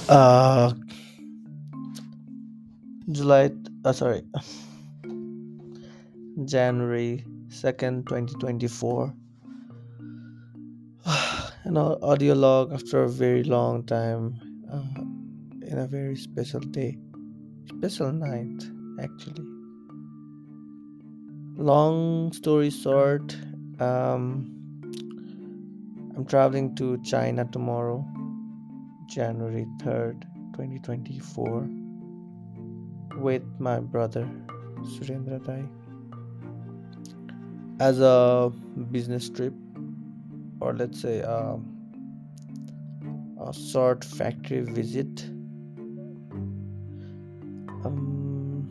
Uh, July, sorry, January 2nd, 2024. An audio log after a very long time, in a very special day, special night, actually. Long story short, um, I'm traveling to China tomorrow, January 3rd, 2024, with my brother, Surendra Dai, as a business trip, or let's say a short factory visit. Um,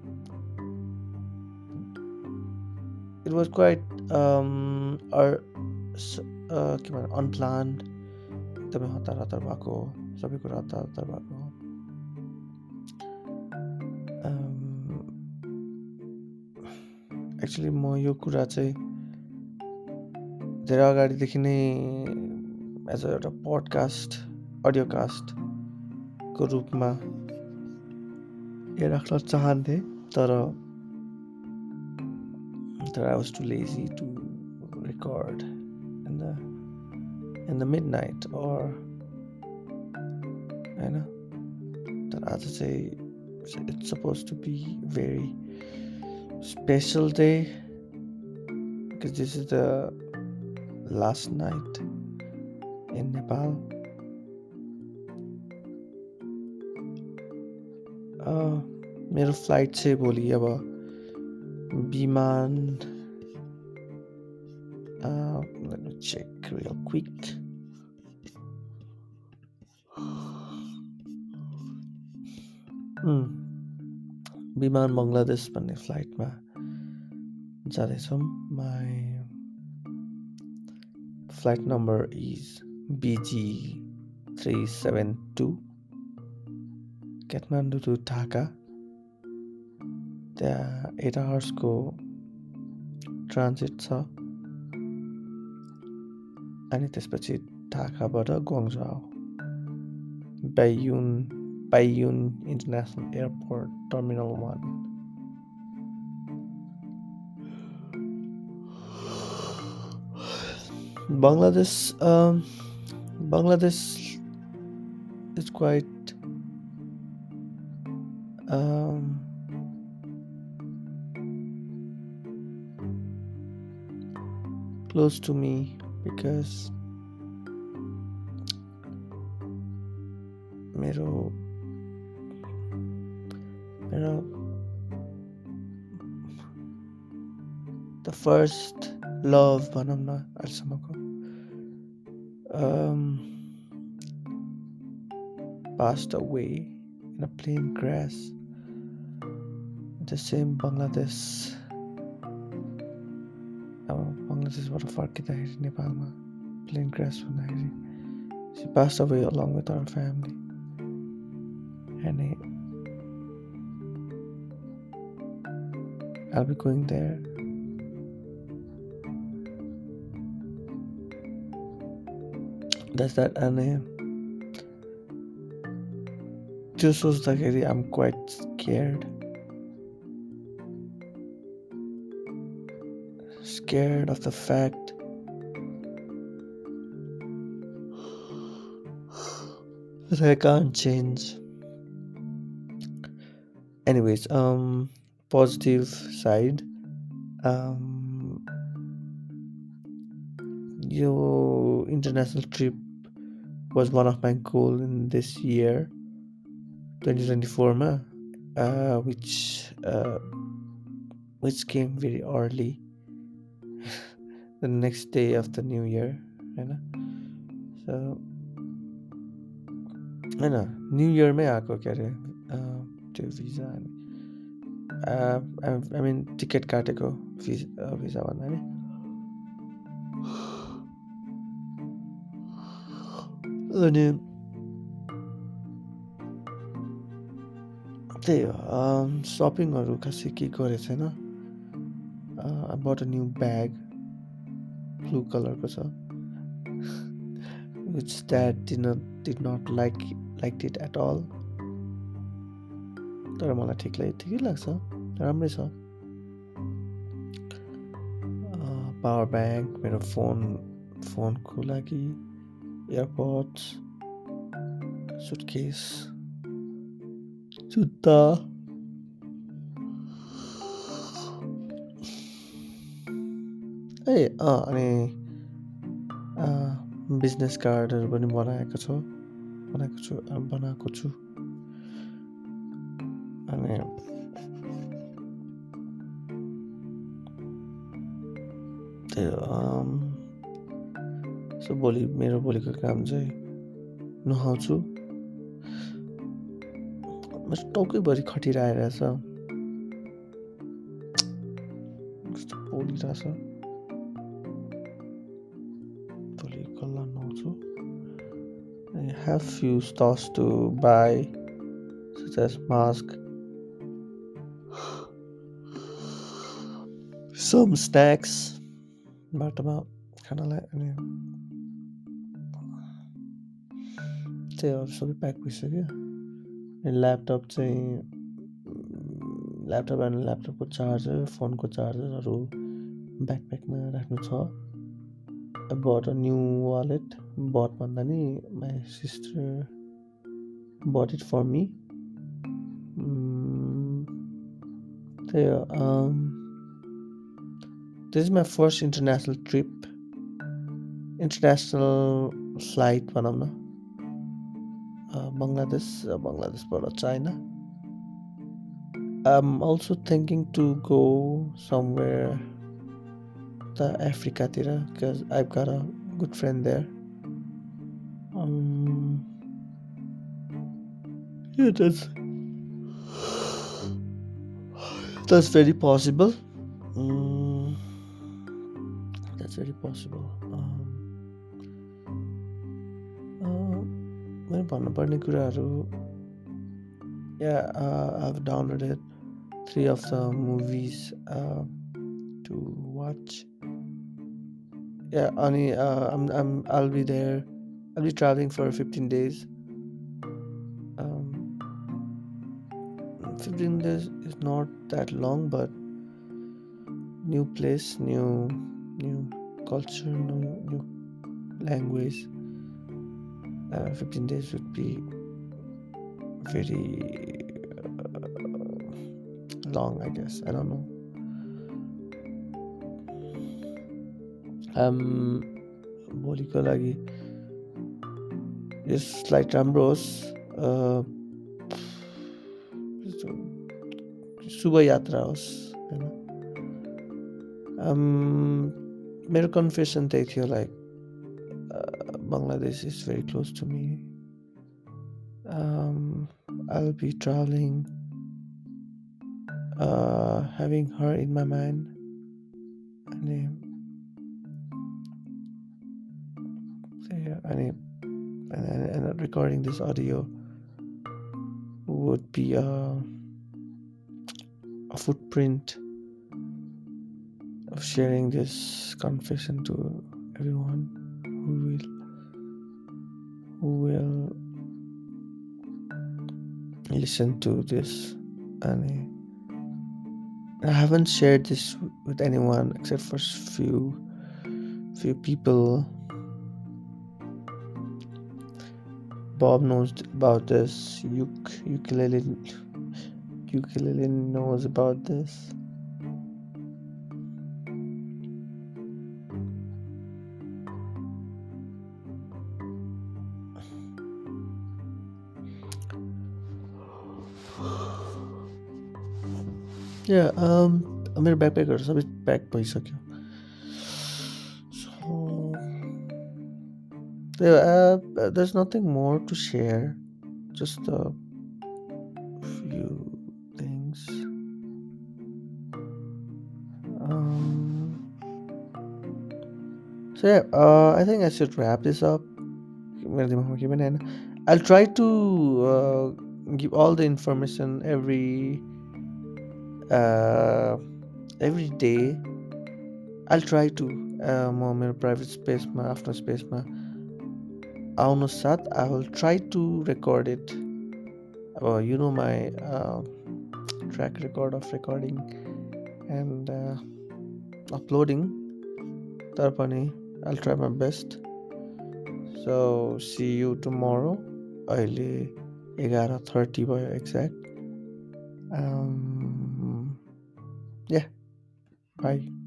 it was quite or के भन्छ unplanned, एकदमै हतार हतार भएको, सबै कुरा हतार हतार भएको. एक्चुली म यो कुरा चाहिँ धेरै अगाडिदेखि नै एज अ एउटा पडकास्ट, अडियो कास्टको रूपमा यो राख्न चाहन्थेँ, तर I was too lazy to record in the midnight, or होइन. तर आज चाहिँ it's supposed to be very special day because this is the last night in Nepal. मेरो फ्लाइट चाहिँ भोलि अब विमान, let me check real quick. विमान बङ्गलादेश भन्ने फ्लाइटमा जाँदैछौँ. My flight number is BG372, Kathmandu to Dhaka. त्यहाँ 8 hours को ट्रान्जिट छ, अनि त्यसपछि ढाकाबाट Guangzhou Baiyun international airport terminal 1. Bangladesh is quite close to me because मेरो the first love भनौँ न अहिलेसम्मको passed away in a plane crash. The same Bangladesh. बङ्गलादेशबाट फर्किँदाखेरि नेपालमा plane crash हुँदाखेरि she passed away along with our family. And I'll be going there. That's that. And त्यो सोच्दाखेरि I'm quite scared of the fact that I can't change. Anyways, positive side, your international trip was one of my goals in this year 2024 which came very early, the next day of the new year, होइन. So होइन, new इयरमै आएको के अरे त्यो भिजा. आई मिन ticket काटेको भिजा भन्दा नि. अनि त्यही हो, सपिङहरू खासै के गरेको छैन. I bought a new bag, blue color ko cha, which dad did not like like it at all, तर मलाई ठिकै लाग्छ, राम्रै छ। पावर ब्याङ्क, मेरो फोनको लागि, एयरपोड्स, सुटकेस, जुत्ता, अनि बिजनेस कार्डहरू पनि बनाएको छु। अनि सो मेरो भोलिको काम चाहिँ नुहाउँछु। टाउकैभरि खटिरहेछ, कस्तो पोलिरहेछ। भोलि कल्ला नुहाउँछु। I have few stuffs to buy, such as mask, some snacks, बाटोमा खानालाई, अनि त्यहीहरू सबै प्याक भइसक्यो। ल्यापटप अनि ल्यापटपको चार्जर, फोनको चार्जरहरू ब्याकप्याकमा राख्नु छ। I bought a new wallet. Bought भन्दा नि my sister bought it for me. This is my first international flight भनौँ न, बङ्गलादेशबाट China. I'm also thinking to go somewhere the Africa tira, because I've got a good friend there. Yeah, that's very possible. That's very possible. मैले भन्नुपर्ने कुराहरू, I've downloaded 3 of the movies to watch. अनि I'll be there. I'll be traveling for 15 days. 15 days is not that long, but new place, new culture, new language. 15 days would be very long, I guess. I don't know. भोलिको लागि yes flight राम्रो होस्, शुभ यात्रा होस् हैन। मेरो confession त्यही थियो, like Bangladesh is very close to me. I'll be traveling, having her in my mind, and recording this audio would be a footprint of sharing this confession to everyone who will listen to this. And I haven't shared this with anyone except for few people. Bob knows about this. Ukulele knows about this. मेरो ब्याकप्याकहरू सबै pack भइसक्यो। There's nothing more to share, just a few things. I think I should wrap this up. I'll try to give all the information every day. I'll try to म मेरो private स्पेसमा, आफ्नो स्पेसमा आउनु साथ I will try to record it अब you know my track record of recording and uploading तर पनि I will try my best so see you tomorrow अहिले 11:30 भयो एक्ज्याक्ट या बाई